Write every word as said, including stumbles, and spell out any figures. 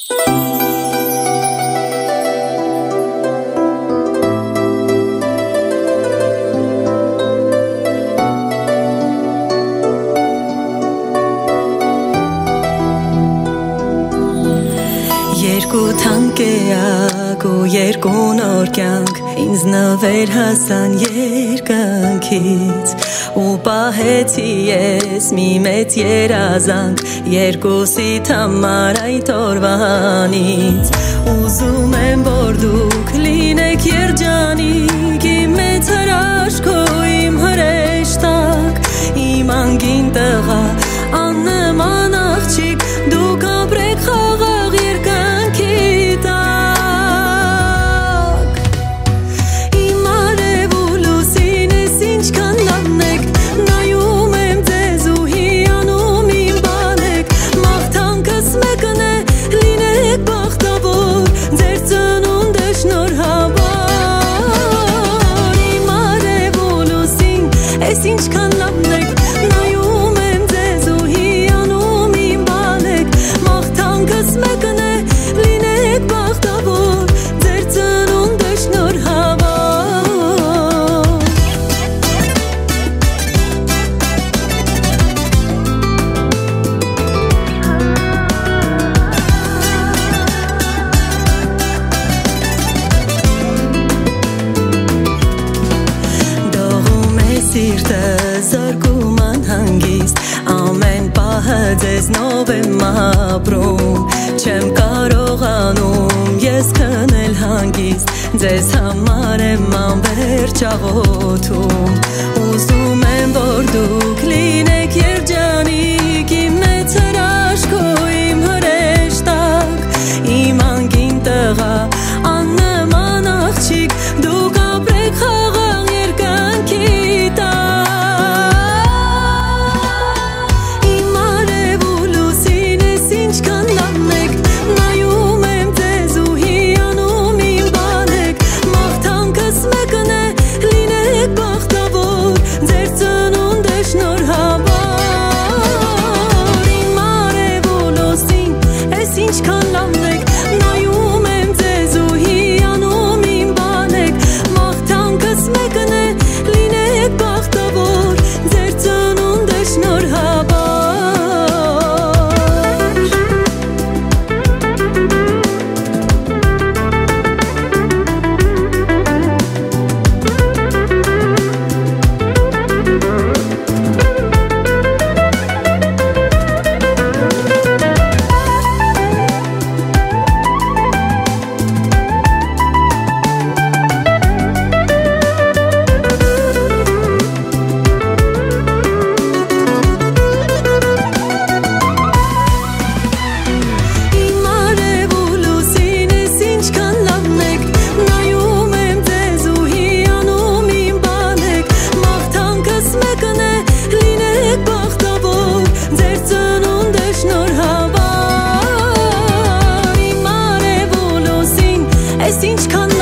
Երկու թանկեակ ու երկու նոր կյանք ինձ նվեր հասան երկնքից ու պահեցի ես մի մեծ երազանք երկուսիդ համար այդ օրվանից ուզում եմ որ դուք լինեք երջանիկ իմ մեծ հրաշքո իմ հրեշտակ իմ անգին տղա աննման աղջիկ դուք ապրեք խաղաղ երկնքի տակ իմ արև ու լուսին ես ինչքան լավն եք նայում եմ ձեզ ու հիանում իմ բանեք մաղթանքս մեկն է լինեք բախտավոր ձեր ծնունդը շնորհավոր իմ արև ու լուսին ես ինչքան լավն եք նայում եմ ձեզ ու հիանում իմ բանեք մաղթանքս մեկն է լինեք բախտավոր ձեր ծնունդը շնորհավոր Դողում է սիրտը զորգում անհանգիստ ամեն պահը ձեզնով եմ ապրում չեմ կարողանում ես քնել հանգիստ ձեզ համար եմ անվերջ աղոթում ուզում եմ որ դուք լինեք երջանիկ իմ մեծ հրաշքո իմ հրեշտակ իմ անգին տղա աննման աղջիկ դուք ապրեք խաղաղ երկնքի տակ իմ արև ու լուսին ես ինչքան լավն եք նայում եմ ձեզ ու հիանում իմ բանեք մաղթանքս մեկն է լինեք բախտավոր ձեր ծնունդը շնորհավոր իմ արև ու լուսին ես ինչքան լավն եք նայում եմ ձեզ ու հիանում իմ բանեք մաղթանքս մեկն է լինեք բախտավոր ձեր ծնունդը շնորհավոր Իմ արև ու լուսին ես ինչքան լավն եք նայում եմ ձեզ ու հիանում իմ բանեք մաղթանքս մեկն է լինեք բախտավոր ձեր ծնունդը շնորհավոր իմ արև ու լուսին ես ինչքան